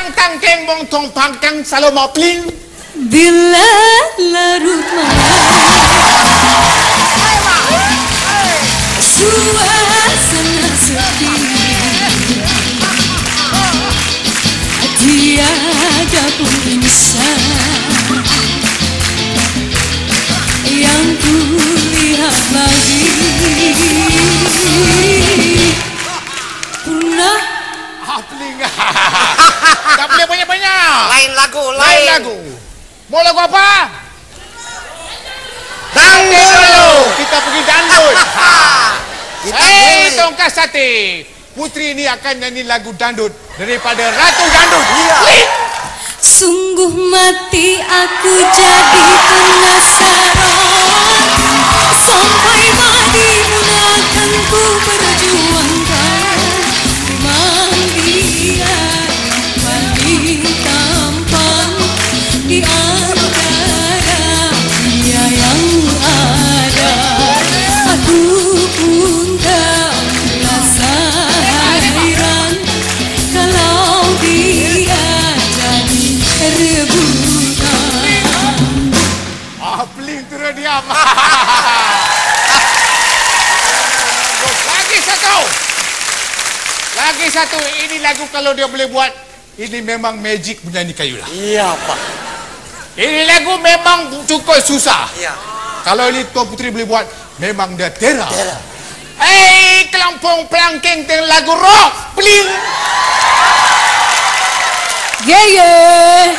Tang keng bong tong pangkang saloma pling. Bila larut malam suasana sepi, tiada pun insan yang kulihat lagi. Pernah Pling. Tak boleh banyak-banyak. Lain lagu, Lain lagu. Mau lagu apa? Dangdut dulu. Kita pergi dangdut. Kita Hei, boleh. tongkat sate. Putri ini akan nyanyi lagu dangdut daripada Ratu Dangdut. Iya. Pling. sungguh mati aku jadi penasaran, sampai mati pun akan ku perjuangkan. Memang dia yang paling tampan di antara dia yang ada. Aku pun tak merasa heran kalau dia jadi rebutan. Pling terus diam. Lagi satu. Ini lagu kalau dia boleh buat, ini memang magic menyanyi kayu lah. Iya, Pak. Ini lagu memang cukup susah. Iya. Kalau ini Tuan Putri boleh buat, memang dia tera. Tera. Hei, kelampung pelangking dengan lagu rock. Pling. Yeah.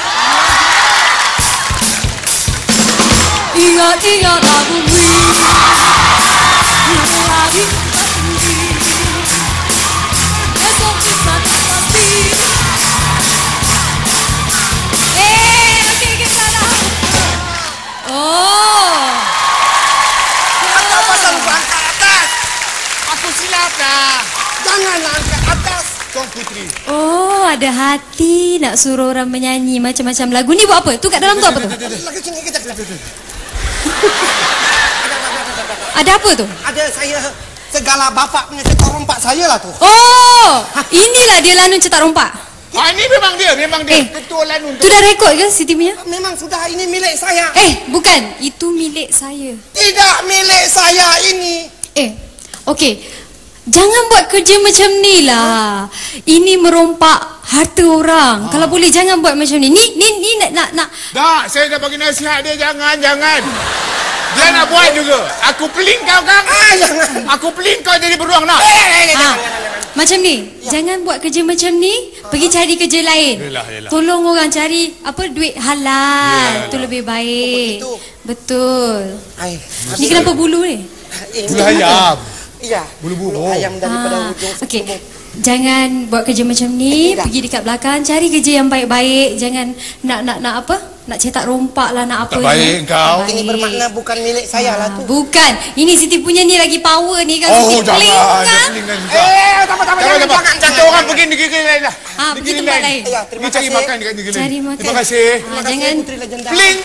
Ingat-ingat lagu ini, lagi esok bisa tak pasti. Okey, kita dah. Oh. Apa pasal lu angkat atas? Aku silap dah. Jangan angkat atas. Tuan Putri. Oh, ada hati nak suruh orang menyanyi macam-macam lagu ni. Buat apa? Tu kat dalam tu apa tu? Lagi sini kita. Ada apa tu? Ada saya segala bapak punya cetak rompak saya lah tu. Oh, inilah dia lanun cetak rompak. Ini memang dia. Ketua Lanun Tu dah rekod ke Siti punya? Memang sudah ini milik saya. Bukan. Itu milik saya. Tidak milik saya ini. Okey. Jangan buat kerja macam ni lah. Ini merompak harta orang. Kalau boleh jangan buat macam ni. Ni nak. Dah, saya dah bagi nasihat dia. Jangan. Dia nak buat juga. Aku peling kau kan? Jangan. Aku peling kau jadi beruang nak. Macam ni. Jangan buat kerja macam ni. Pergi cari kerja lain. Yelah. Tolong orang cari duit halal. Itu lebih baik. Betul. Ni kenapa bulu ni? Bulu ayam. Iya. Bulu ayam daripada ujung. Okey. Jangan buat kerja macam ni. Tidak. Pergi dekat belakang cari kerja yang baik-baik. Jangan nak apa? Nak cetak rompak lah, nak apa. Tak baik ni. kau. Ini bermakna bukan milik saya lah tu. Bukan. Ini Siti punya ni lagi power ni kan. Siti jangan. peling kan. Jangan. Kita orang pergi negeri lain lah. Pergi tempat lain. Ya, terima Pergi cari kasih. makan dekat negeri lain. Cari makan. Terima kasih. Terima kasih Jangan Putri Legenda. Peling.